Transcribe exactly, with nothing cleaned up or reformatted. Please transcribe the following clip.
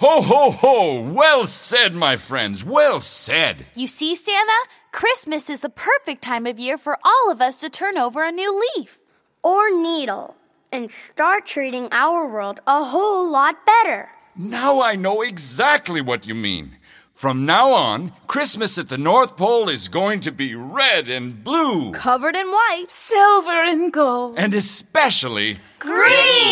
Ho, ho, ho! Well said, my friends, well said. You see, Santa? Christmas is the perfect time of year for all of us to turn over a new leaf. Or needle. And start treating our world a whole lot better. Now I know exactly what you mean. From now on, Christmas at the North Pole is going to be red and blue. Covered in white. Silver and gold. And especially... green!